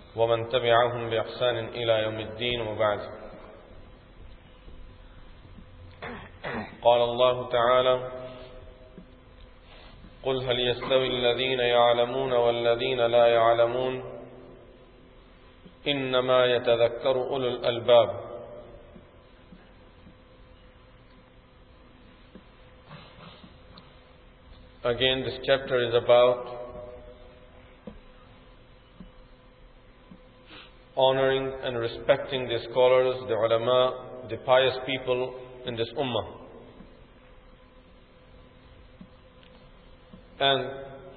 ومن تبعهم بإحسان إلى يوم الدين وبعد. قال الله تعالى: قل هل يستوي الذين يعلمون والذين لا يعلمون إنما يتذكر أولو الألباب. Again, this chapter is about honoring and respecting the scholars, the ulama, the pious people in this ummah. And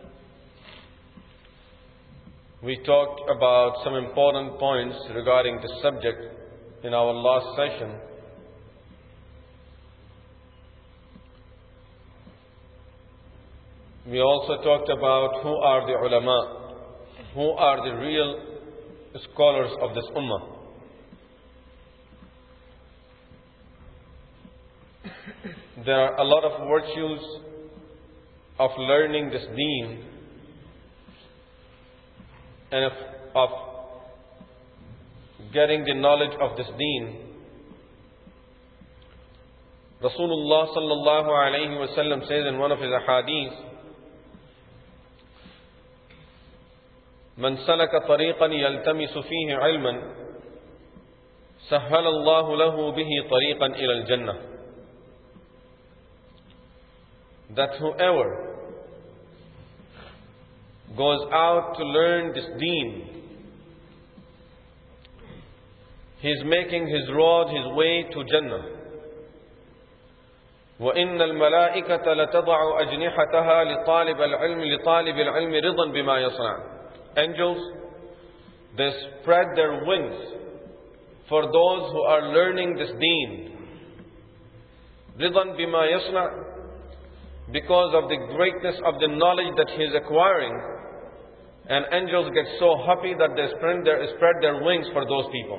we talked about some important points regarding this subject in our last session. We also talked about who are the ulama, who are the real scholars of this ummah. There are a lot of virtues of learning this deen and of getting the knowledge of this deen. Rasulullah sallallahu alayhi wa sallam says in one of his ahadith, من سلك طريقا يلتمس فيه علما سهل الله له به طريقا إلى الجنة. That whoever goes out to learn this deen, he is making his road, his way to Jannah. وإن الملائكة لتضع أجنحتها لطالب العلم رضا بما يصنع. Angels, they spread their wings for those who are learning this deen. رضا بما يصنع, because of the greatness of the knowledge that he is acquiring. And angels get so happy that they spread their wings for those people.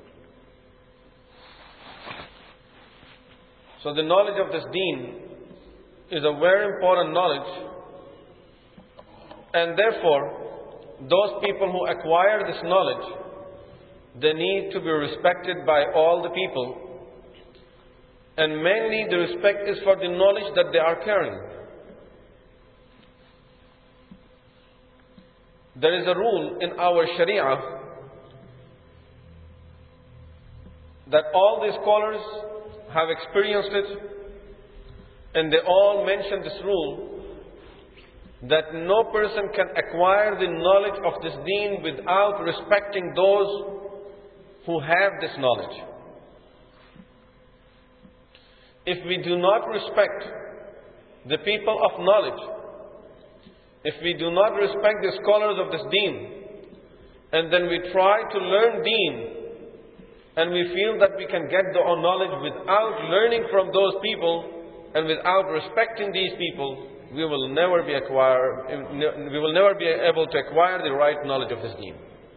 So the knowledge of this deen is a very important knowledge. And therefore, those people who acquire this knowledge, they need to be respected by all the people. And mainly the respect is for the knowledge that they are carrying. There is a rule in our Sharia that all the scholars have experienced it, and they all mention this rule, that no person can acquire the knowledge of this deen without respecting those who have this knowledge. If we do not respect the people of knowledge, if we do not respect the scholars of this deen, and then we try to learn deen, and we feel that we can get the knowledge without learning from those people and without respecting these people, we will never be able to acquire the right knowledge of this deen.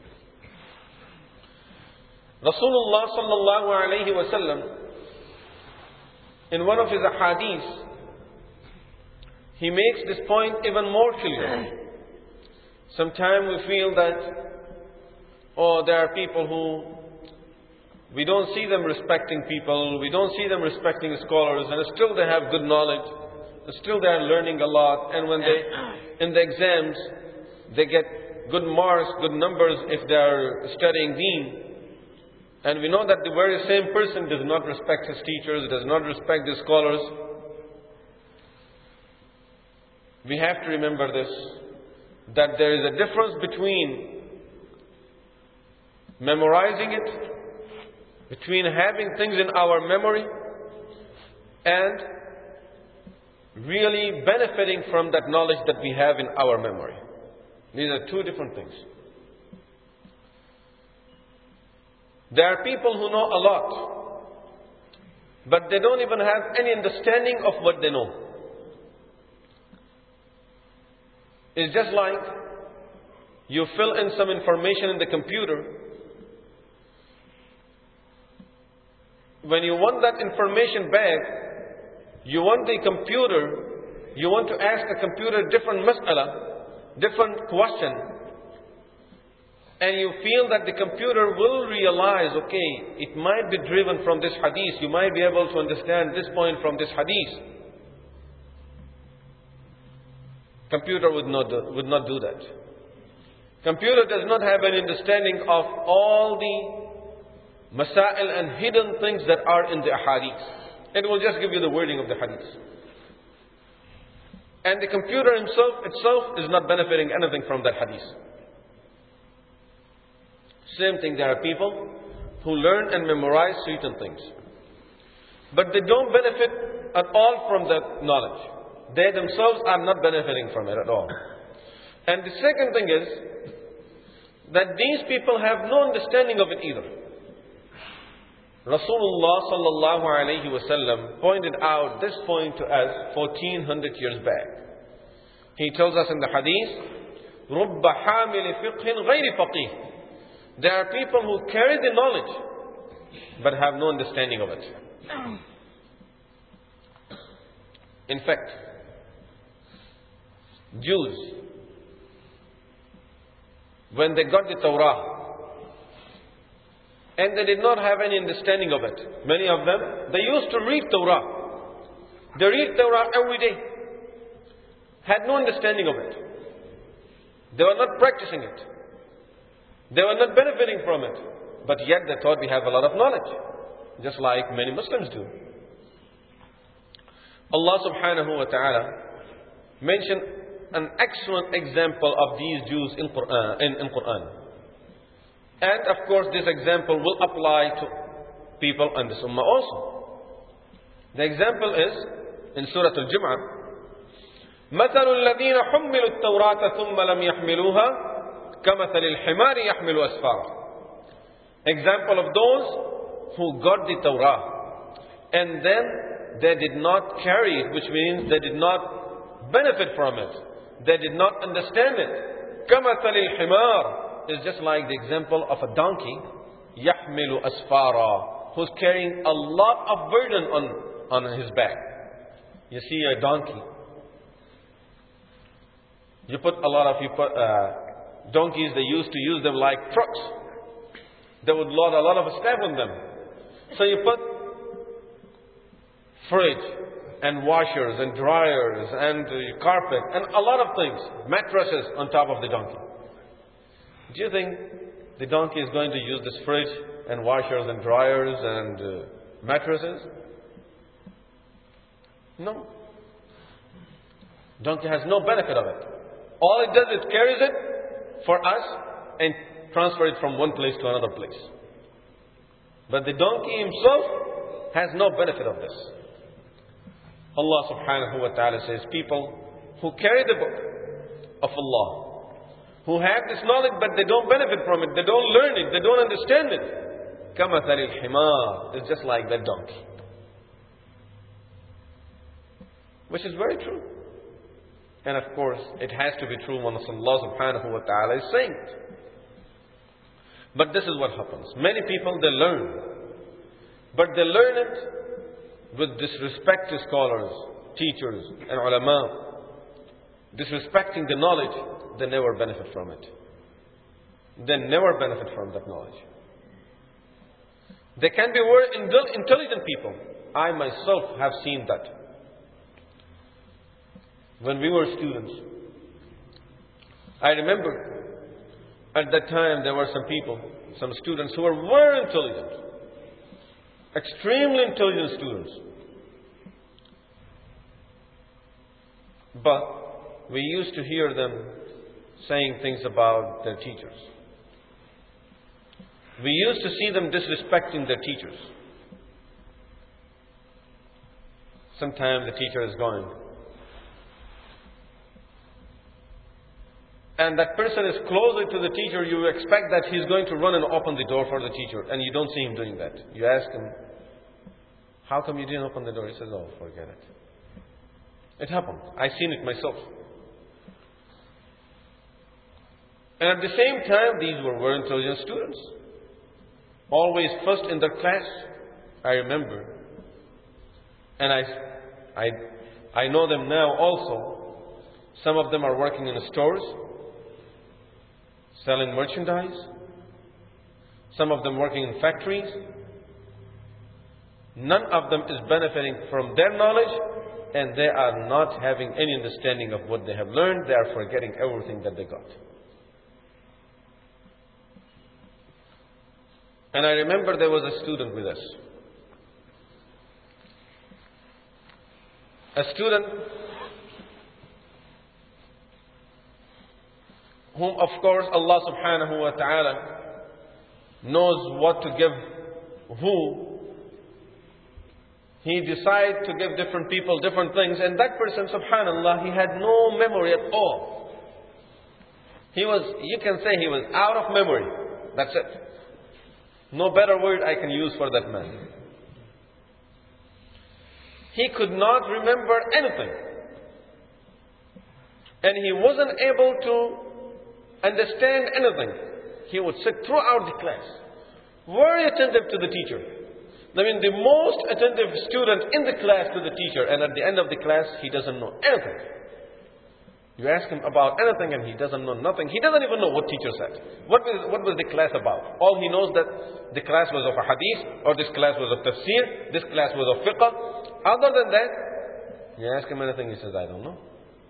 Rasulullah sallallahu alayhi wa sallam, in one of his ahadith, he makes this point even more clear. Sometimes we feel that, there are people who we don't see them respecting people, we don't see them respecting scholars, and still they have good knowledge. Still they are learning a lot, and when they, in the exams, they get good marks, good numbers if they are studying deen. And we know that the very same person does not respect his teachers, does not respect the scholars. We have to remember this, that there is a difference between memorizing it, between having things in our memory, and really benefiting from that knowledge that we have in our memory. These are two different things. There are people who know a lot, but they don't even have any understanding of what they know. It's just like you fill in some information in the computer. When you want that information back, you want to ask the computer different mas'ala, different question. and you feel that the computer will realize, okay, it might be driven from this hadith, you might be able to understand this point from this hadith. Computer would not do that. Computer does not have an understanding of all the masail and hidden things that are in the hadith. It will just give you the wording of the hadith. And the computer itself is not benefiting anything from that hadith. Same thing, there are people who learn and memorize certain things, but they don't benefit at all from that knowledge. They themselves are not benefiting from it at all. And the second thing is that these people have no understanding of it either. Rasulullah sallallahu alayhi wasallam pointed out this point to us 1400 years back. He tells us in the hadith, رُبَّ حَامِلِ فِقْهٍ غَيْرِ فَقِيهٍ. There are people who carry the knowledge but have no understanding of it. In fact, Jews, when they got the Torah and they did not have any understanding of it, many of them, they used to read Torah. They read Torah every day, had no understanding of it. They were not practicing it. They were not benefiting from it. But yet they thought we have a lot of knowledge, just like many Muslims do. Allah subhanahu wa ta'ala mentioned an excellent example of these Jews in Quran. And of course this example will apply to people in this ummah also. The example is in Surah Al-Jum'ah. مَثَلُ الَّذِينَ حُمِّلُوا التَّوْرَاةَ ثُمَّ لَمْ يَحْمِلُوهَا كَمَثَلِ الْحِمَارِ يَحْمِلُ أَسْفَارًا. Example of those who got the Torah and then they did not carry it, which means they did not benefit from it. They did not understand it. كَمَثَلِ الْحِمَارِ is just like the example of a donkey, يَحْمِلُ أَسْفَارًا, who's carrying a lot of burden on his back. You see a donkey. You put a lot of donkeys, they used to use them like trucks. They would load a lot of stuff on them. So you put fridge and washers and dryers and carpet and a lot of things, mattresses on top of the donkey. Do you think the donkey is going to use this fridge and washers and dryers and mattresses? No. Donkey has no benefit of it. All it does is carries it for us and transfer it from one place to another place. But the donkey himself has no benefit of this. Allah subhanahu wa ta'ala says, people who carry the book of Allah, who have this knowledge but they don't benefit from it, they don't learn it, they don't understand it. كَمَثَلِ الْحِمَارِ is just like that donkey. Which is very true. And of course, it has to be true when Allah subhanahu wa ta'ala is saying it. But this is what happens. Many people, they learn. But they learn it with disrespect to scholars, teachers, and ulama. Disrespecting the knowledge, they never benefit from it. They never benefit from that knowledge. They can be very intelligent people. I myself have seen that. When we were students, I remember at that time there were some people, some students who were very intelligent, extremely intelligent students. But we used to hear them saying things about their teachers. We used to see them disrespecting their teachers. Sometimes the teacher is going, and that person is closer to the teacher, you expect that he's going to run and open the door for the teacher, and you don't see him doing that. You ask him, how come you didn't open the door? He says, oh, forget it. It happened. I've seen it myself. And at the same time, these were very intelligent students. Always first in their class, I remember. And I know them now also. Some of them are working in the stores. selling merchandise, some of them working in factories. None of them is benefiting from their knowledge, and they are not having any understanding of what they have learned. They are forgetting everything that they got. And I remember there was a student with us. A student whom, of course, Allah subhanahu wa ta'ala knows what to give who. He decides to give different people different things, and that person, subhanallah, he had no memory at all. You can say he was out of memory. That's it. No better word I can use for that man. He could not remember anything. And he wasn't able to understand anything. He would sit throughout the class, very attentive to the teacher. I mean, the most attentive student in the class to the teacher, and at the end of the class, he doesn't know anything. You ask him about anything and he doesn't know nothing. He doesn't even know what teacher said. What was the class about? All he knows that the class was of a hadith, or this class was of tafsir, this class was of fiqh. Other than that, you ask him anything, he says, I don't know.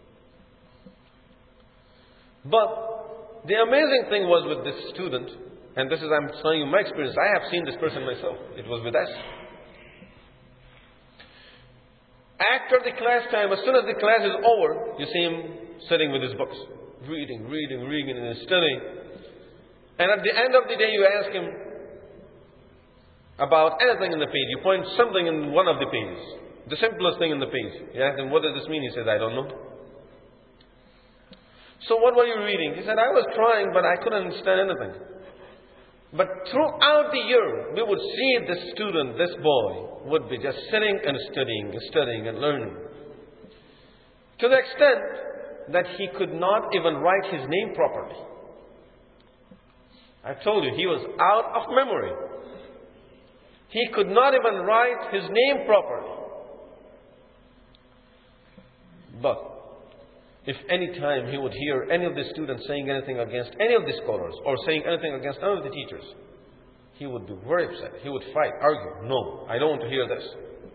But the amazing thing was with this student, and this is, I'm telling you my experience, I have seen this person myself. It was with us. After the class time, as soon as the class is over, you see him sitting with his books, reading, and studying. And at the end of the day, you ask him about anything in the page. You point something in one of the pages, the simplest thing in the page. You ask him, what does this mean? He says, I don't know. So what were you reading? He said, I was trying, but I couldn't understand anything. But throughout the year, we would see this student, this boy, would be just sitting and studying and learning. To the extent that he could not even write his name properly. I told you, he was out of memory. He could not even write his name properly. But if any time he would hear any of the students saying anything against any of the scholars, or saying anything against any of the teachers, he would be very upset. He would fight, argue. No, I don't want to hear this.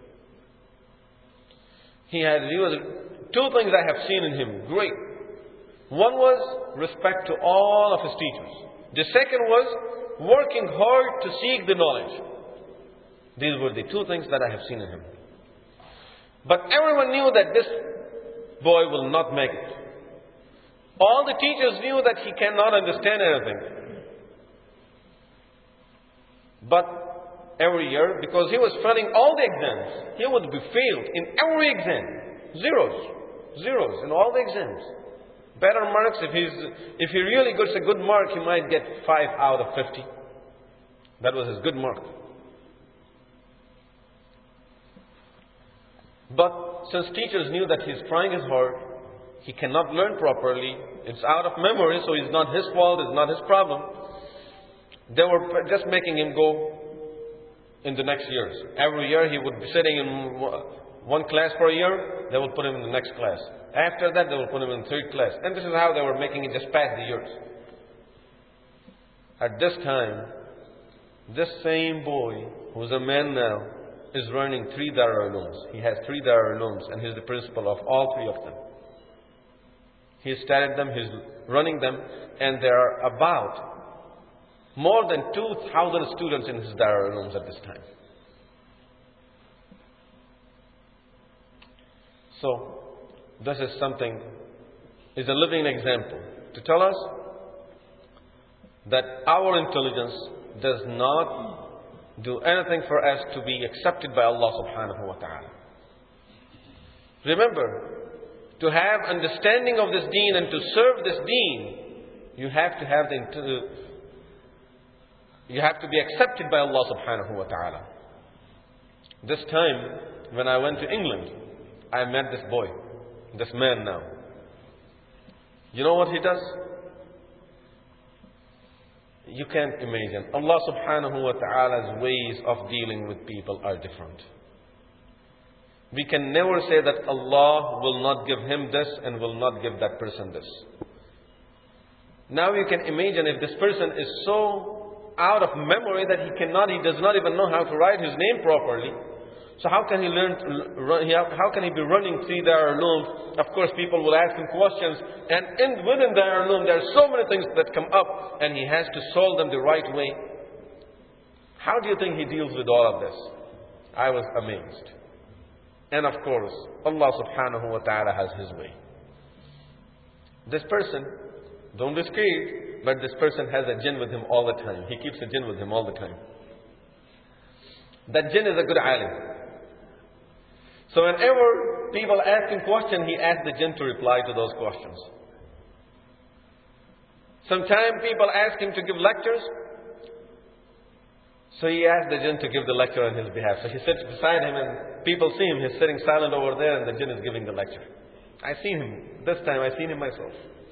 He was two things I have seen in him. Great. One was respect to all of his teachers. The second was working hard to seek the knowledge. These were the two things that I have seen in him. But everyone knew that this boy will not make it. All the teachers knew that he cannot understand anything. But every year, because he was failing all the exams, he would be failed in every exam. Zeros in all the exams. Better marks, if he really gets a good mark, he might get 5 out of 50. That was his good mark. But since teachers knew that he's trying his hard, he cannot learn properly, it's out of memory, so it's not his fault, it's not his problem. They were just making him go in the next years. Every year he would be sitting in one class for a year, they will put him in the next class. After that, they will put him in third class. And this is how they were making it just pass the years. At this time, this same boy, who's a man now, is running 3 Darul Ulooms. He has 3 Darul Ulooms, and he's the principal of all 3 of them. He started them, he's running them, and there are about more than 2,000 students in his Darul Ulooms at this time. So, this is something, is a living example to tell us that our intelligence does not do anything for us to be accepted by Allah subhanahu wa ta'ala. Remember, to have understanding of this deen and to serve this deen, you have to be accepted by Allah subhanahu wa ta'ala. This time, when I went to England, I met this boy, this man now. You know what he does? You can't imagine. Allah subhanahu wa ta'ala's ways of dealing with people are different. We can never say that Allah will not give him this and will not give that person this. Now you can imagine if this person is so out of memory that he does not even know how to write his name properly. So how can he learn to run? How can he be running through Darul Uloom? Of course, people will ask him questions, and within Darul Uloom, there are so many things that come up, and he has to solve them the right way. How do you think he deals with all of this? I was amazed. And of course, Allah subhanahu wa ta'ala has His way. This person, don't be scared, but this person has a jinn with him all the time. He keeps a jinn with him all the time. That jinn is a good alim. So whenever people ask him questions, he asks the jinn to reply to those questions. Sometimes people ask him to give lectures. So he asks the jinn to give the lecture on his behalf. So he sits beside him and people see him. He's sitting silent over there and the jinn is giving the lecture. I seen him. This time I seen him myself.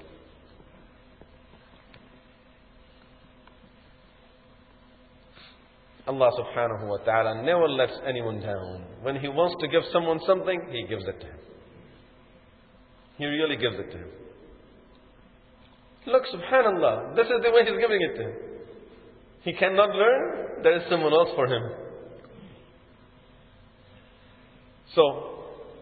Allah subhanahu wa ta'ala never lets anyone down. When He wants to give someone something, He gives it to him. He really gives it to him. Look, subhanallah, this is the way He's giving it to him. He cannot learn, there is someone else for him. So,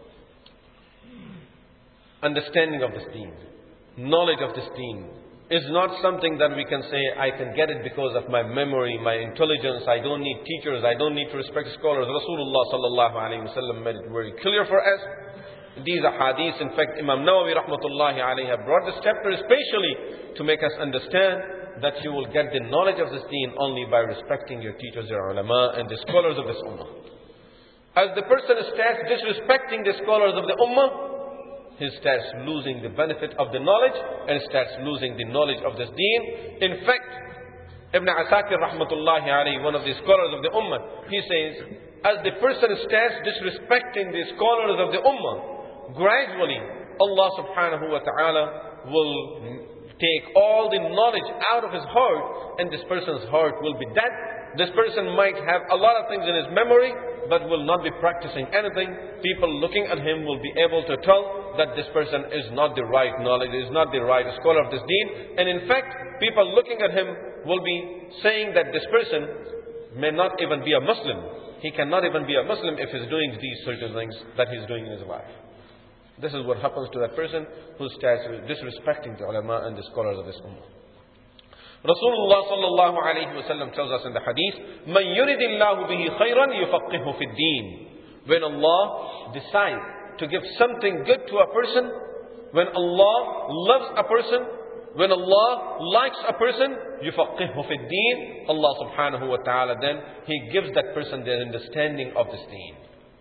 understanding of this deen, knowledge of this deen, is not something that we can say, I can get it because of my memory, my intelligence, I don't need teachers, I don't need to respect scholars. Rasulullah sallallahu alayhi wa sallam made it very clear for us. These are hadiths. In fact, Imam Nawawi rahmatullahi alayhi brought this chapter especially to make us understand that you will get the knowledge of this deen only by respecting your teachers, your ulama, and the scholars of this ummah. As the person starts disrespecting the scholars of the ummah, he starts losing the benefit of the knowledge and starts losing the knowledge of this deen. In fact, Ibn Asakir rahmatullahi alayhi, one of the scholars of the ummah, he says, as the person starts disrespecting the scholars of the ummah, gradually Allah subhanahu wa ta'ala will take all the knowledge out of his heart, and this person's heart will be dead. This person might have a lot of things in his memory, but will not be practicing anything. People looking at him will be able to tell that this person is not the right knowledge, is not the right scholar of this deen. And in fact, people looking at him will be saying that this person may not even be a Muslim. He cannot even be a Muslim if he's doing these certain things that he's doing in his life. This is what happens to that person who starts disrespecting the ulama and the scholars of this ummah. Rasulullah sallallahu alayhi wa sallam tells us in the hadith, مَنْ يُرِدِ اللَّهُ بِهِ خَيْرًا يُفَقِّهُ فِي الدِّينِ. When Allah decides to give something good to a person, when Allah loves a person, when Allah likes a person, يُفَقِّهُ فِي الدِّينِ, Allah subhanahu wa ta'ala then He gives that person the understanding of this deen.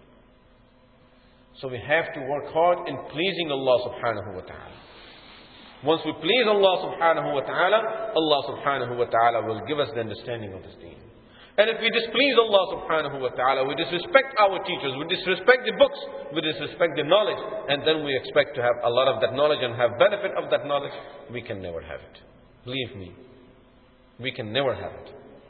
So we have to work hard in pleasing Allah subhanahu wa ta'ala. Once we please Allah subhanahu wa ta'ala, Allah subhanahu wa ta'ala will give us the understanding of this deen. And if we displease Allah subhanahu wa ta'ala, we disrespect our teachers, we disrespect the books, we disrespect the knowledge, and then we expect to have a lot of that knowledge and have benefit of that knowledge, we can never have it. Believe me, we can never have it.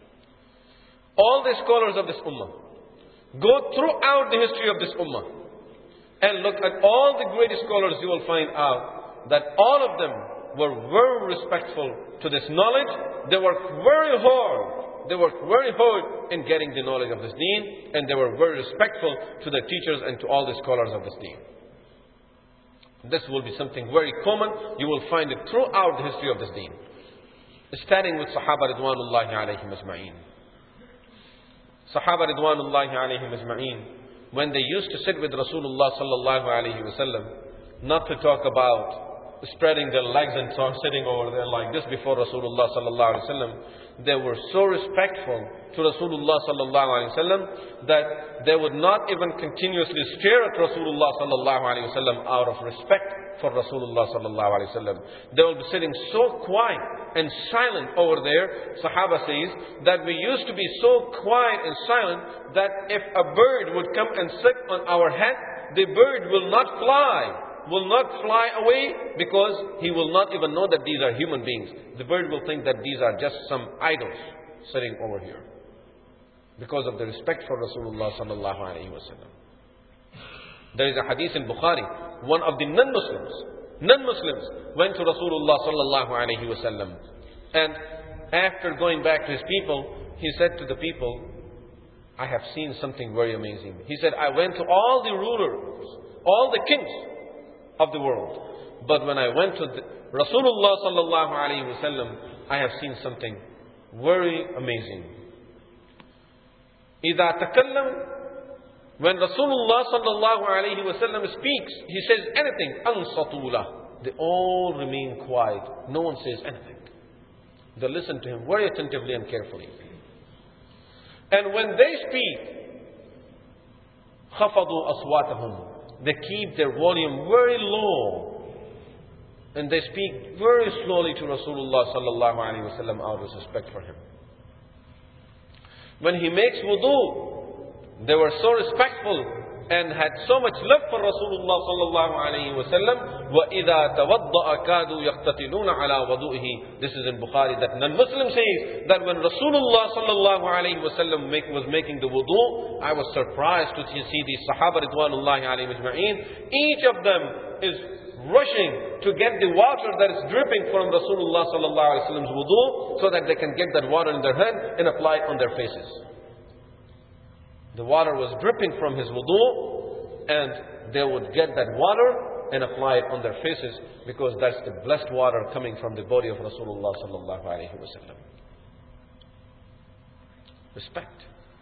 All the scholars of this ummah, go throughout the history of this ummah, and look at all the great scholars, you will find out that all of them were very respectful to this knowledge. They worked very hard. They worked very hard in getting the knowledge of this deen, and they were very respectful to the teachers and to all the scholars of this deen. This will be something very common. You will find it throughout the history of this deen. Starting with Sahaba Ridwanullahi alayhim ajma'een. Sahaba Ridwanullahi alayhim ajma'een, when they used to sit with Rasulullah sallallahu alayhi wa sallam, not to talk about spreading their legs and sitting over there like this before Rasulullah sallallahu alaihi wasallam, they were so respectful to Rasulullah sallallahu alaihi wasallam that they would not even continuously stare at Rasulullah sallallahu alaihi wasallam out of respect for Rasulullah sallallahu alaihi wasallam. They will be sitting so quiet and silent over there. Sahaba says that we used to be so quiet and silent that if a bird would come and sit on our head, the bird will not fly away, because he will not even know that these are human beings. The bird will think that these are just some idols sitting over here, because of the respect for Rasulullah sallallahu alaihi wasallam. There is a hadith in Bukhari. One of the non-Muslims non-Muslims, went to Rasulullah sallallahu alaihi wasallam. And after going back to his people, he said to the people, I have seen something very amazing. He said, I went to all the rulers, all the kings of the world. But when I went to Rasulullah sallallahu alaihi wasallam, I have seen something very amazing. إِذَا تَكَلَّمْ, when Rasulullah sallallahu alaihi wasallam speaks, he says anything, أَنصَتُوا لَهُ, they all remain quiet. No one says anything. They listen to him very attentively and carefully. And when they speak, خَفَضُوا أَصْوَاتَهُمْ, they keep their volume very low. And they speak very slowly to Rasulullah sallallahu alaihi wasallam out of respect for him. When he makes wudu, they were so respectful and had so much love for Rasulullah sallallahu alaihi wasallam. وَإِذَا تَوَضَّأَ كَادُوا يَقْتَتِلُونَ عَلَى وَضُوئِهِ. This is in Bukhari, that non-Muslim says that when Rasulullah sallallahu alaihi wasallam was making the wudu, I was surprised to see these Sahaba ridwanullahi alayhim ajma'een. Each of them is rushing to get the water that is dripping from Rasulullah sallallahu alaihi wasallam's wudu, so that they can get that water in their hand and apply it on their faces. The water was dripping from his wudu, and they would get that water and apply it on their faces, because that's the blessed water coming from the body of Rasulullah sallallahu alaihi wasallam. Respect.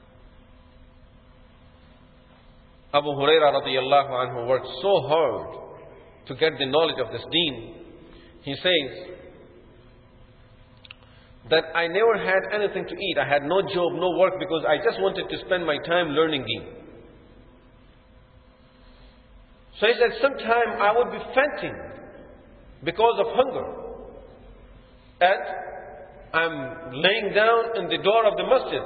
Abu Hurairah radiyallahu anhu worked so hard to get the knowledge of this deen. He says that I never had anything to eat. I had no job, no work, because I just wanted to spend my time learning deen. So he said, sometime I would be fainting because of hunger. And I'm laying down in the door of the masjid.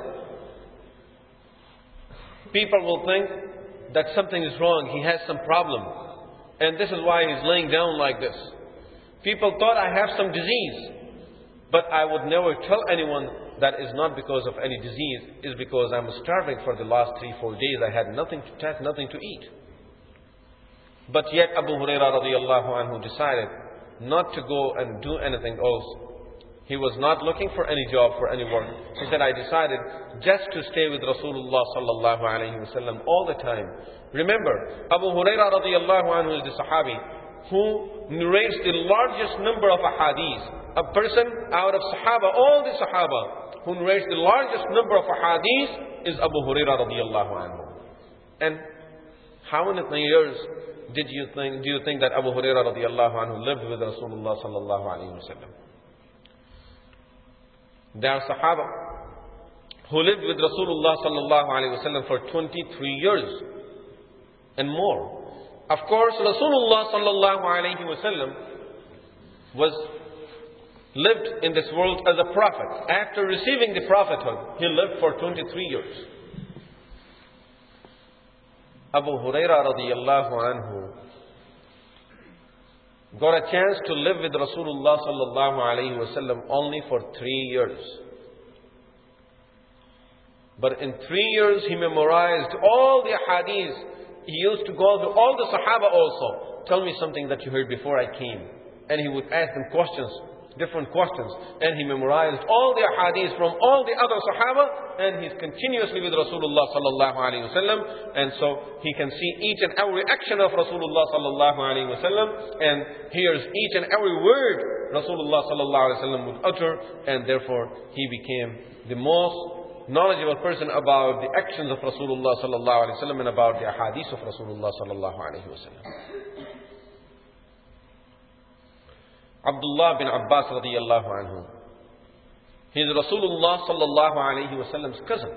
People will think that something is wrong. He has some problem. And this is why he's laying down like this. People thought I have some disease. But I would never tell anyone that is not because of any disease. It's because I'm starving for the last 3-4 days. I had nothing to take, nothing to eat. But yet Abu Hurairah radiyallahu anhu decided not to go and do anything else. He was not looking for any job, for any work. He said, I decided just to stay with Rasulullah sallallahu alaihi wasallam all the time. Remember, Abu Hurairah radiyallahu anhu is the Sahabi who narrates the largest number of ahadith. A person out of Sahaba, all the Sahaba, who narrates the largest number of ahadith is Abu Hurairah radiyallahu anhu. And how many years do you think that Abu Hurairah radiyallahu anhu lived with Rasulullah sallallahu alaihi wasallam? There are Sahaba who lived with Rasulullah sallallahu alaihi wasallam for 23 years and more. Of course, Rasulullah sallallahu alaihi wasallam lived in this world as a prophet. After receiving the prophethood, he lived for 23 years. Abu Hurairah radiyallahu anhu got a chance to live with Rasulullah sallallahu alaihi wasallam only for 3 years. But in 3 years he memorized all the hadiths. He used to go to all the Sahaba also. Tell me something that you heard before I came. And he would ask them questions, different questions. And he memorized all the hadiths from all the other Sahaba. And he's continuously with Rasulullah sallallahu alaihi wasallam. And so he can see each and every action of Rasulullah sallallahu alaihi wasallam. And hears each and every word Rasulullah sallallahu alaihi wasallam would utter. And therefore he became the most knowledgeable person about the actions of Rasulullah sallallahu alaihi wasallam and about the hadith of Rasulullah sallallahu alaihi wasallam. Abdullah bin Abbas radiyallahu anhu, he is Rasulullah sallallahu alaihi wasallam's cousin.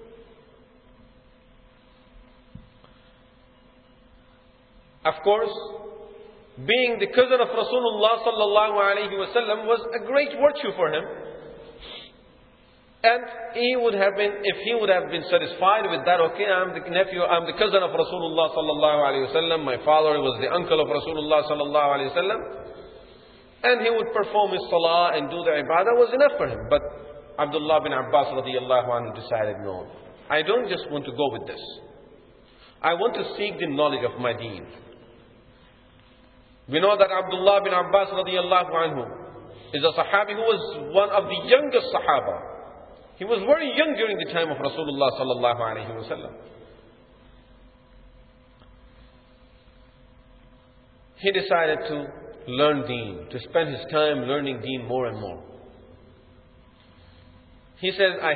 Of course, being the cousin of Rasulullah sallallahu alaihi wasallam was a great virtue for him. And he would have been, if he would have been satisfied with that, okay, I'm the nephew, I'm the cousin of Rasulullah sallallahu alaihi wasallam, my father was the uncle of Rasulullah sallallahu alaihi wasallam, and he would perform his salah and do the ibadah, was enough for him. But Abdullah bin Abbas radiyallahu anhu decided, no, I don't just want to go with this. I want to seek the knowledge of my deen. We know that Abdullah bin Abbas radiallahu anhu is a Sahabi who was one of the youngest Sahaba. He was very young during the time of Rasulullah sallallahu alaihi wasallam. He decided to learn Deen, to spend his time learning Deen more and more. He says, I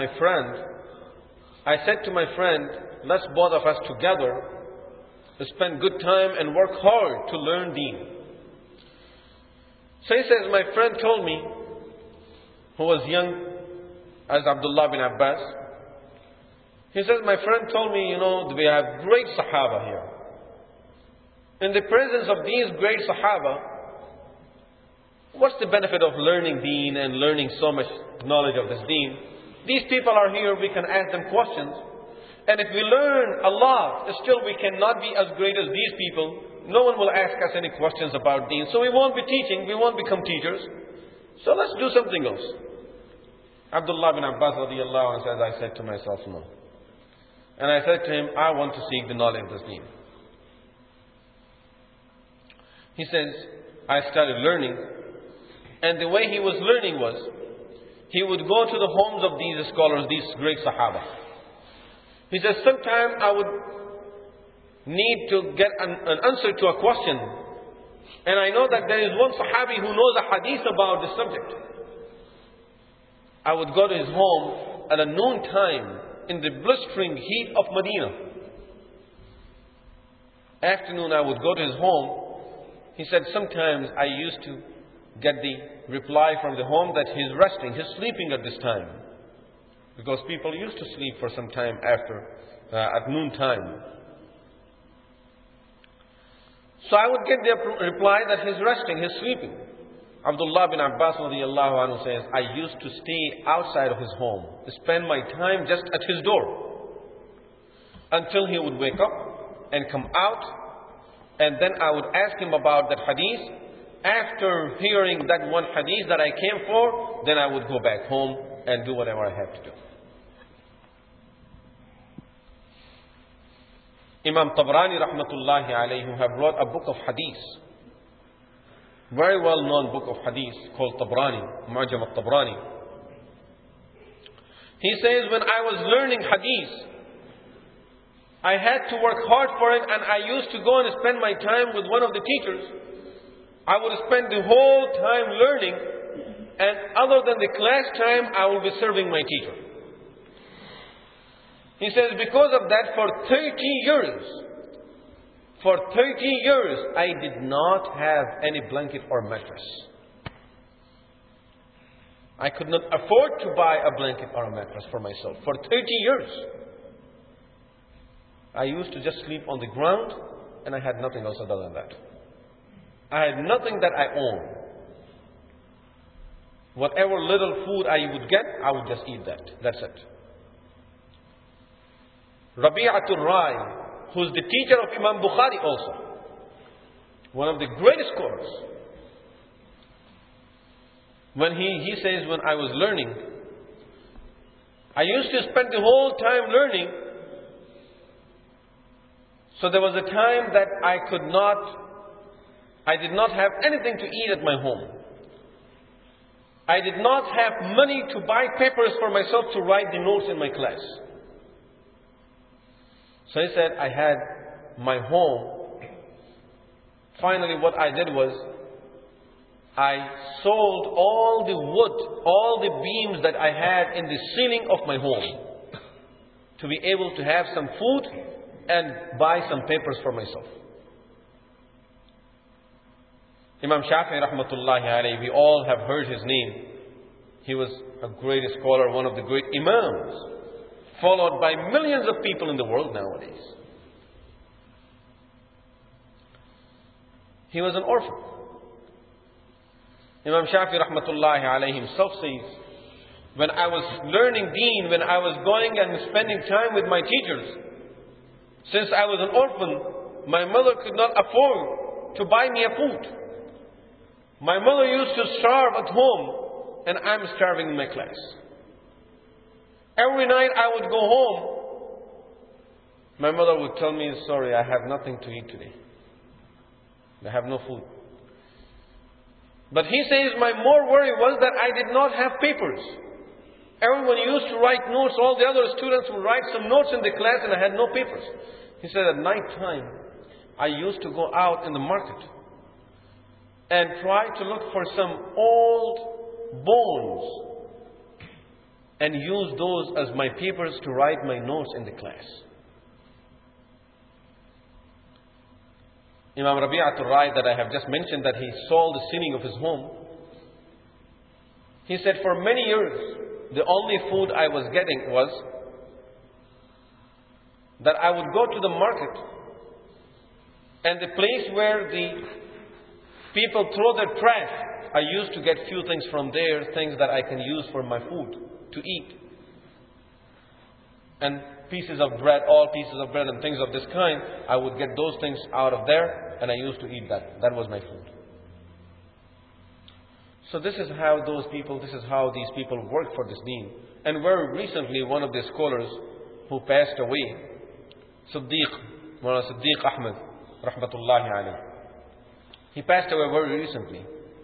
said to my friend, let's both of us together spend good time and work hard to learn Deen. So he says, my friend told me, who was young as Abdullah bin Abbas, he says, my friend told me, we have great Sahaba here. In the presence of these great Sahaba, what's the benefit of learning Deen and learning so much knowledge of this Deen? These people are here, we can ask them questions. And if we learn a lot, still we cannot be as great as these people. No one will ask us any questions about Deen. So we won't be teaching, we won't become teachers. So let's do something else. Abdullah bin Abbas radiallahu anhu says, I said to myself, no. And I said to him, I want to seek the knowledge of this Deen. He says, I started learning. And the way he was learning was, he would go to the homes of these scholars, these great Sahaba. He says, sometimes I would need to get an answer to a question. And I know that there is one Sahabi who knows a hadith about this subject. I would go to his home at a noon time in the blistering heat of Medina. Afternoon I would go to his home. He said, sometimes I used to get the reply from the home that he's resting, he's sleeping at this time. Because people used to sleep for some time at noon time. So I would get the reply that he's resting, he's sleeping. Abdullah bin Abbas radiallahu anhu says, I used to stay outside of his home, spend my time just at his door, until he would wake up and come out, and then I would ask him about that hadith. After hearing that one hadith that I came for, then I would go back home and do whatever I have to do. Imam Tabrani rahmatullahi alayhi, who have wrote a book of hadith, very well known book of hadith called Tabrani, Mu'jam al-Tabrani. He says, when I was learning hadith, I had to work hard for it, and I used to go and spend my time with one of the teachers. I would spend the whole time learning, and other than the class time, I will be serving my teacher. He says, because of that, for 30 years, I did not have any blanket or mattress. I could not afford to buy a blanket or a mattress for myself. For 30 years. I used to just sleep on the ground, and I had nothing else other than that. I had nothing that I owned. Whatever little food I would get, I would just eat that. That's it. Rabi'atul Rai, who is the teacher of Imam Bukhari also, one of the greatest scholars. When he says, when I was learning, I used to spend the whole time learning. So there was a time that I did not have anything to eat at my home. I did not have money to buy papers for myself to write the notes in my class. So he said, I had my home. Finally, what I did was, I sold all the wood, all the beams that I had in the ceiling of my home, to be able to have some food and buy some papers for myself. Imam Shafi'i rahmatullahi alayhi, we all have heard his name. He was a great scholar, one of the great imams, followed by millions of people in the world nowadays. He was an orphan. Imam Shafi'i rahmatullahi alayhi himself says, when I was learning Deen, when I was going and spending time with my teachers, since I was an orphan, my mother could not afford to buy me a food. My mother used to starve at home, and I'm starving in my class. Every night I would go home. My mother would tell me, sorry, I have nothing to eat today. They have no food. But he says, my more worry was that I did not have papers. Everyone used to write notes. All the other students would write some notes in the class and I had no papers. He said, at night time, I used to go out in the market and try to look for some old bones and use those as my papers to write my notes in the class. Imam Rabi'atul Ra'i that I have just mentioned, that he saw the ceiling of his home. He said, for many years, the only food I was getting was that I would go to the market and the place where the people throw their trash, I used to get few things from there, things that I can use for my food to eat. And pieces of bread, all pieces of bread and things of this kind, I would get those things out of there and I used to eat that. That was my food. So this is how these people work for this deen. And very recently, one of the scholars who passed away, Mawlana Siddiq Ahmed, rahmatullahi alayhi. He passed away very recently.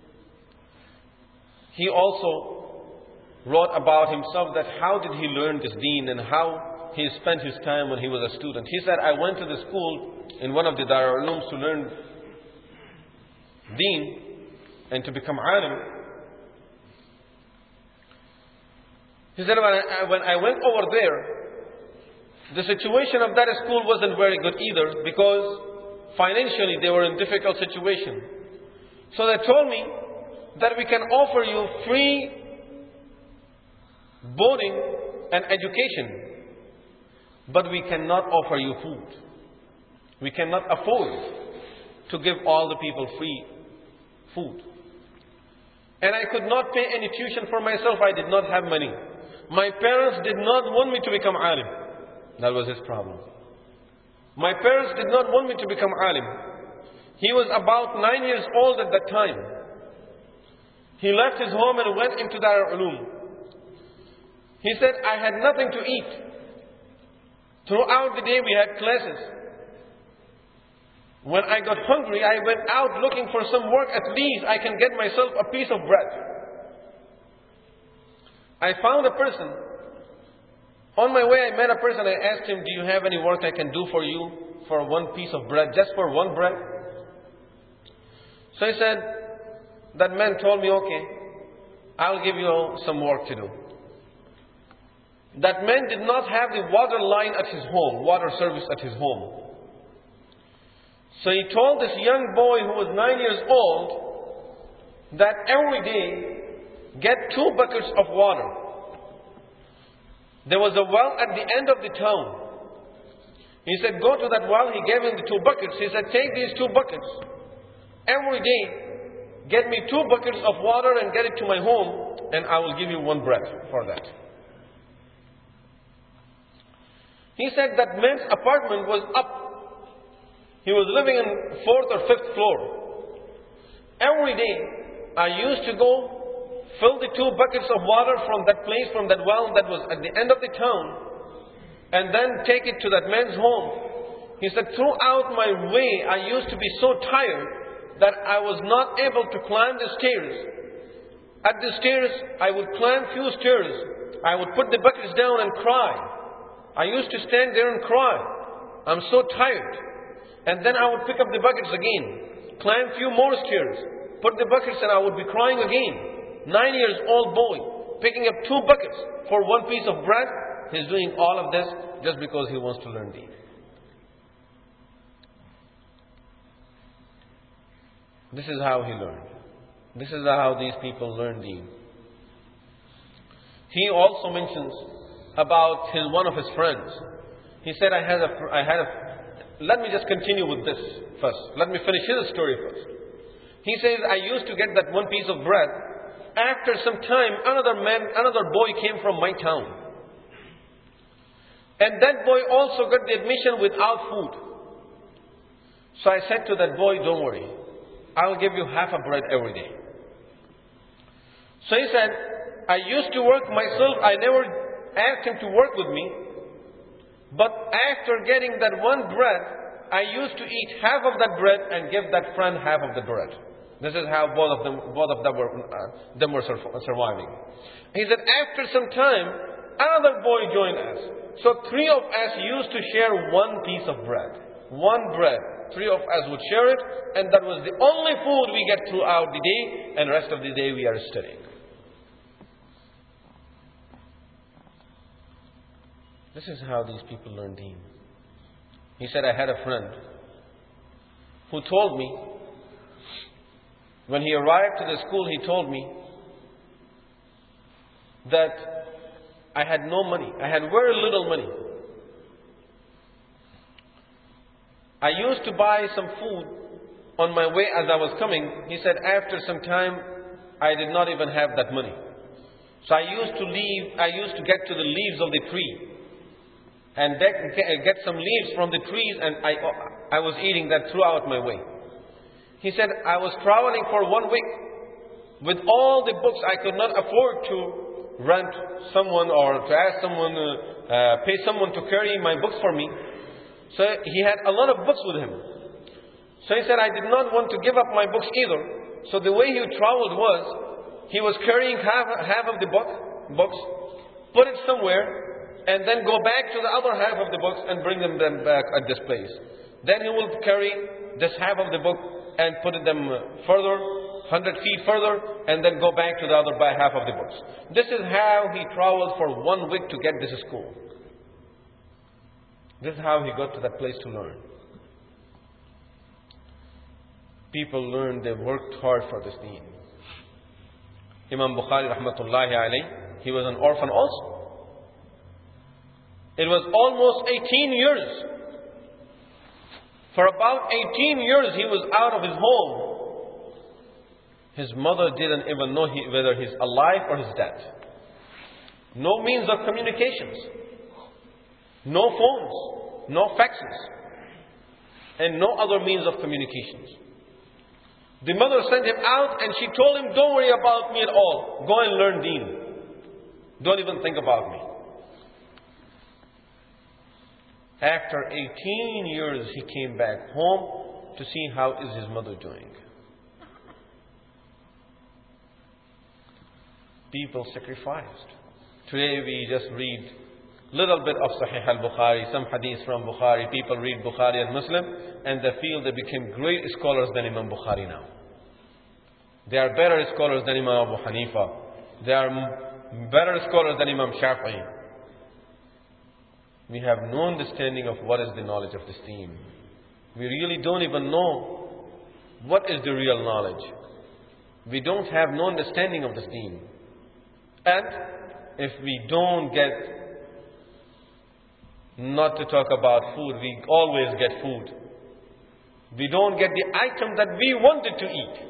He also wrote about himself that how did he learn this deen and how he spent his time when he was a student. He said, I went to the school in one of the Darul Ulooms to learn deen and to become alim. He said, when I went over there, the situation of that school wasn't very good either, because financially they were in difficult situation. So they told me that we can offer you free boarding and education, but we cannot offer you food. We cannot afford to give all the people free food. And I could not pay any tuition for myself. I did not have money. My parents did not want me to become alim. That was his problem. My parents did not want me to become alim. He was about 9 years old at that time. He left his home and went into Darul Uloom. He said, I had nothing to eat. Throughout the day we had classes. When I got hungry, I went out looking for some work. At least I can get myself a piece of bread. I found a person. On my way, I met a person. I asked him, do you have any work I can do for you for one piece of bread, just for one bread? So he said, that man told me, okay, I'll give you some work to do. That man did not have the water line at his home, water service at his home. So he told this young boy who was 9 years old that every day, get 2 buckets of water. There was a well at the end of the town. He said, go to that well. He gave him the 2 buckets. He said, take these 2 buckets. Every day, get me 2 buckets of water and get it to my home, and I will give you 1 bread for that. He said that man's apartment was up. He was living in 4th or 5th floor. Every day, I used to go fill the 2 buckets of water from that place, from that well that was at the end of the town, and then take it to that man's home. He said, throughout my way, I used to be so tired that I was not able to climb the stairs. At the stairs, I would climb few stairs. I would put the buckets down and cry. I used to stand there and cry. I'm so tired. And then I would pick up the buckets again, climb few more stairs, put the buckets, and I would be crying again. 9 years old boy, picking up 2 buckets for 1 piece of bread. He's doing all of this just because he wants to learn deen. This is how he learned. This is how these people learn deen. He also mentions about one of his friends. He said, let me just continue with this first. Let me finish his story first. He says, I used to get that 1 piece of bread. After some time, another boy came from my town. And that boy also got the admission without food. So I said to that boy, don't worry. I'll give you half a bread every day. So he said, I used to work myself. I never asked him to work with me. But after getting that 1 bread, I used to eat half of that bread and give that friend half of the bread. This is how both of them were surviving. He said, after some time, another boy joined us. So three of us used to share one piece of bread. One bread. Three of us would share it, and that was the only food we get throughout the day, and the rest of the day we are studying. This is how these people learn deen. He said, I had a friend who told me, when he arrived to the school, he told me that I had no money. I had very little money. I used to buy some food on my way as I was coming. He said, after some time, I did not even have that money. So I used to get to the leaves of the tree and get some leaves from the trees, and I was eating that throughout my way. He said, I was traveling for 1 week. With all the books, I could not afford to rent someone or to ask someone, pay someone to carry my books for me. So he had a lot of books with him. So he said, I did not want to give up my books either. So the way he traveled was, he was carrying half of the books, put it somewhere, and then go back to the other half of the books and bring them back at this place. Then he will carry this half of the book and put them further, 100 feet further, and then go back to the other half of the books. This is how he traveled for 1 week to get this school. This is how he got to that place to learn. People learned, they worked hard for this deen. Imam Bukhari rahmatullahi alayhi, he was an orphan also. It was almost 18 years. For about 18 years he was out of his home. His mother didn't even know whether he's alive or he's dead. No means of communications. No phones. No faxes. And no other means of communications. The mother sent him out and she told him, don't worry about me at all. Go and learn deen. Don't even think about me. After 18 years, he came back home to see how is his mother doing. People sacrificed. Today we just read little bit of Sahih al-Bukhari, some hadith from Bukhari. People read Bukhari and Muslim, and they feel they became great scholars than Imam Bukhari now. They are better scholars than Imam Abu Hanifa. They are better scholars than Imam Shafi'i. We have no understanding of what is the knowledge of this deen. We really don't even know what is the real knowledge. We don't have no understanding of this deen. And if we don't get not to talk about food, we always get food. We don't get the item that we wanted to eat.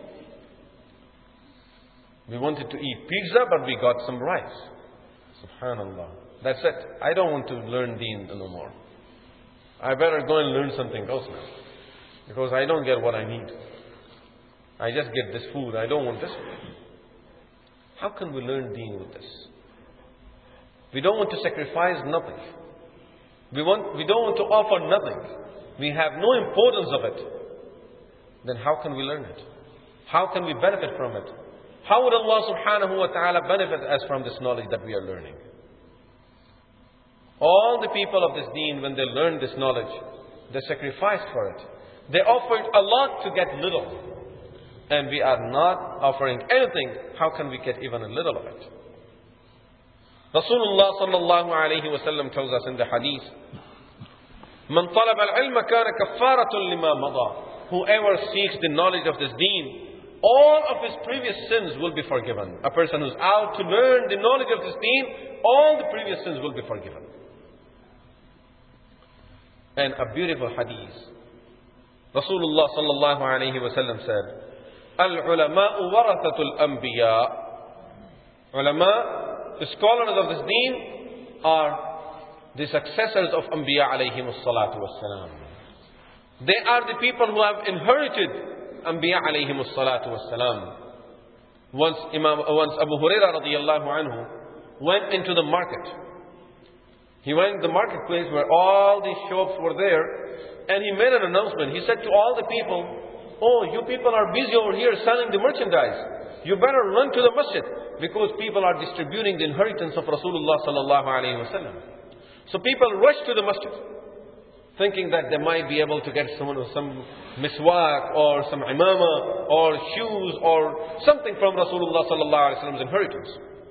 We wanted to eat pizza, but we got some rice. Subhanallah. That's it. I don't want to learn deen no more. I better go and learn something else now. Because I don't get what I need. I just get this food. I don't want this food. How can we learn deen with this? We don't want to sacrifice nothing. We don't want to offer nothing. We have no importance of it. Then how can we learn it? How can we benefit from it? How would Allah subhanahu wa ta'ala benefit us from this knowledge that we are learning? All the people of this deen, when they learned this knowledge, they sacrificed for it. They offered a lot to get little. And we are not offering anything. How can we get even a little of it? Rasulullah sallallahu alayhi wa sallam tells us in the hadith, "Man talab al-ilma kana kaffaratun lima mada." Whoever seeks the knowledge of this deen, all of his previous sins will be forgiven. A person who's out to learn the knowledge of this deen, all the previous sins will be forgiven. And a beautiful hadith. Rasulullah sallallahu alayhi wa sallam said, "Al-ulama'u warathatul anbiya." Ulama, the scholars of this deen, are the successors of Anbiya alayhimus salatu wassalam. They are the people who have inherited Anbiya alayhimus salatu wassalam. Once Abu Hurairah radiyallahu anhu went into the market. He went to the marketplace where all these shops were there, and he made an announcement. He said to all the people, "Oh, you people are busy over here selling the merchandise. You better run to the masjid, because people are distributing the inheritance of Rasulullah sallallahu alaihi wasallam." So people rushed to the masjid, thinking that they might be able to get some miswak or some imama or shoes or something from Rasulullah sallallahu alaihi wasallam's inheritance.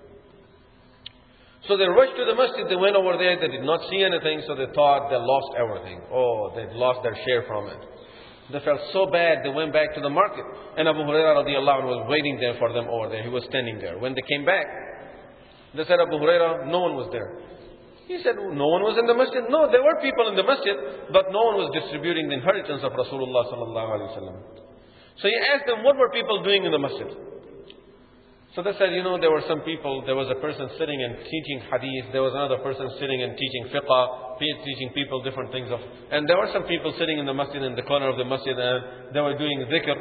So they rushed to the masjid, they went over there, they did not see anything, so they thought they lost everything. Oh, they'd lost their share from it. They felt so bad, they went back to the market. And Abu Hurairah radiallahu anhu was waiting there for them over there. He was standing there. When they came back, they said, "Abu Hurairah, no one was there." He said, "No one was in the masjid?" No, there were people in the masjid, but no one was distributing the inheritance of Rasulullah sallallahu alaihi wasallam. So he asked them, what were people doing in the masjid? So they said, there were some people, there was a person sitting and teaching hadith, there was another person sitting and teaching fiqh, teaching people different things and there were some people sitting in the masjid, in the corner of the masjid, and they were doing dhikr.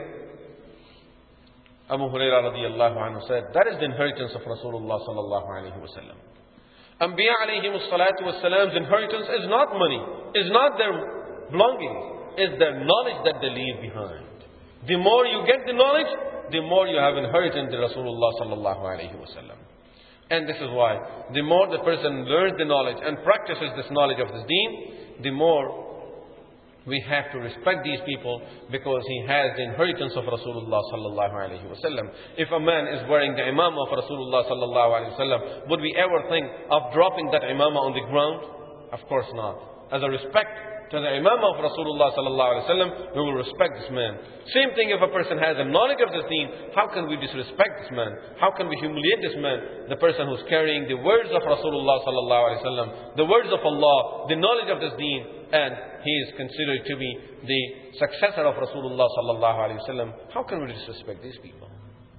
Abu Hurairah radiallahu anhu said, that is the inheritance of Rasulullah sallallahu alaihi wasallam. Anbiya alayhim salatu wassalam's inheritance is not money, is not their belongings, is their knowledge that they leave behind. The more you get the knowledge, the more you have inherited the Rasulullah sallallahu alaihi wasallam. And this is why, the more the person learns the knowledge and practices this knowledge of this deen, the more we have to respect these people, because he has the inheritance of Rasulullah sallallahu alaihi wasallam. If a man is wearing the imamah of Rasulullah sallallahu alaihi wasallam, would we ever think of dropping that imamah on the ground? Of course not. As a respect to the imamah of Rasulullah sallallahu alaihi wasallam, we will respect this man. Same thing if a person has a knowledge of this deen, how can we disrespect this man? How can we humiliate this man? The person who's carrying the words of Rasulullah sallallahu alaihi wasallam, the words of Allah, the knowledge of this deen, and he is considered to be the successor of Rasulullah sallallahu alaihi wasallam. How can we disrespect these people?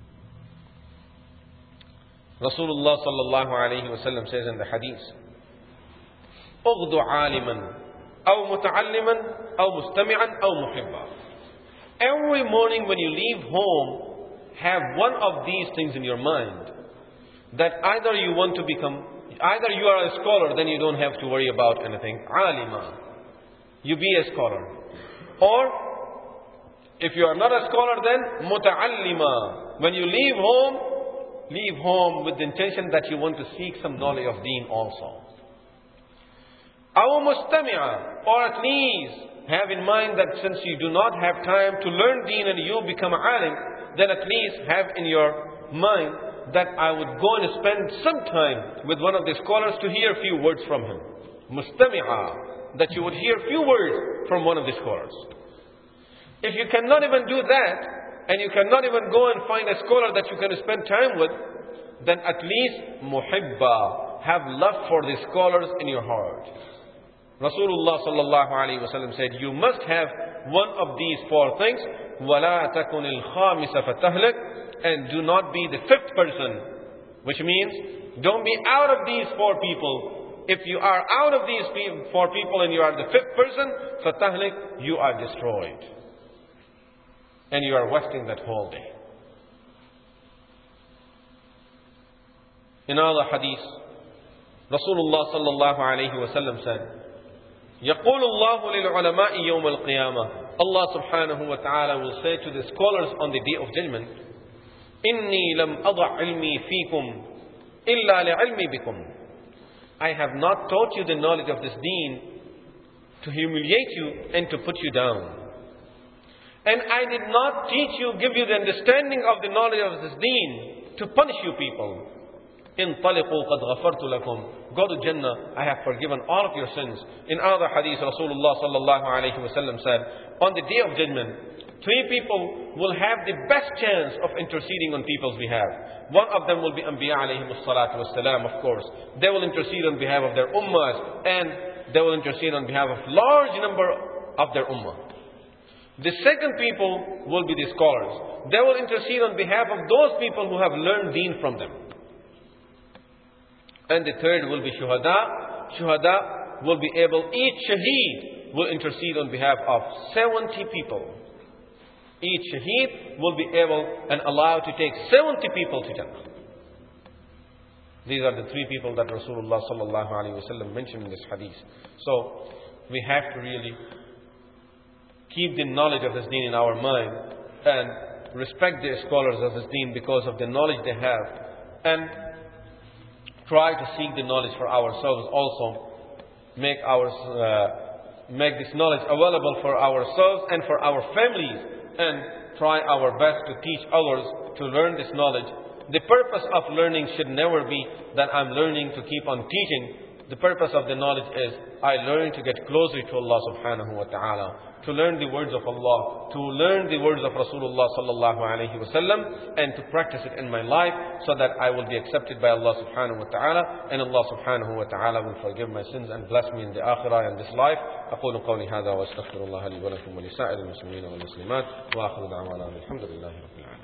Rasulullah sallallahu alaihi wasallam says in the hadith, "Ughdu aliman, أو متعلما أو مستمعا أو محبا." Every morning when you leave home, have one of these things in your mind. That either you are a scholar, then you don't have to worry about anything. Alima, you be a scholar. Or, if you are not a scholar, then muta'allima. When you leave home with the intention that you want to seek some knowledge of deen also. أو مستمعا, or at least have in mind that since you do not have time to learn deen and you become alim, then at least have in your mind that I would go and spend some time with one of the scholars to hear a few words from him. Mustami'a, that you would hear a few words from one of the scholars. If you cannot even do that, and you cannot even go and find a scholar that you can spend time with, then at least muhibba, have love for the scholars in your heart. Rasulullah sallallahu alaihi wasallam said, you must have one of these four things. وَلَا تَكُنِ الْخَامِسَ فَتَهْلِكْ, and do not be the fifth person. Which means, don't be out of these four people. If you are out of these four people and you are the fifth person, فَتَهْلِكْ, you are destroyed. And you are wasting that whole day. In other hadith, Rasulullah sallallahu alayhi wa sallam said, يَقُولُ اللَّهُ لِلْعُلَمَاءِ يَوْمَ الْقِيَامَةِ, Allah subhanahu wa ta'ala will say to the scholars on the day of judgment, إِنِّي لَمْ أَضَعْ عِلْمِي فِيكُمْ إِلَّا لِعِلْمِي بِكُمْ. I have not taught you the knowledge of this deen to humiliate you and to put you down. And I did not teach you, give you the understanding of the knowledge of this deen to punish you people. انطلقوا قد غفرت لكم. Go to Jannah, I have forgiven all of your sins. In other hadith, Rasulullah sallallahu alayhi wa sallam said, on the day of judgment, three people will have the best chance of interceding on people's behalf. One of them will be Anbiya alayhimus salatu wassalam, of course. They will intercede on behalf of their ummahs, and they will intercede on behalf of large number of their ummah. The second people will be the scholars. They will intercede on behalf of those people who have learned deen from them. And the third will be shuhada. Shuhada will be able, each shaheed will intercede on behalf of 70 people. Each shaheed will be able and allowed to take 70 people to Jannah. These are the three people that Rasulullah sallallahu alaihi wasallam mentioned in this hadith. So we have to really keep the knowledge of this deen in our mind and respect the scholars of this deen because of the knowledge they have, and try to seek the knowledge for ourselves also. Make this knowledge available for ourselves and for our families, and try our best to teach others to learn this knowledge. The purpose of learning should never be that I'm learning to keep on teaching. The purpose of the knowledge is I learn to get closer to Allah subhanahu wa ta'ala, to learn the words of Allah, to learn the words of Rasulullah sallallahu alayhi wa sallam, and to practice it in my life so that I will be accepted by Allah subhanahu wa ta'ala, and Allah subhanahu wa ta'ala will forgive my sins and bless me in the akhirah and this life. أقول قولي هذا وأستغفر الله لي ولكم ولسائر المسلمين والمسلمات وآخر دعوانا الحمد لله رب العالمين.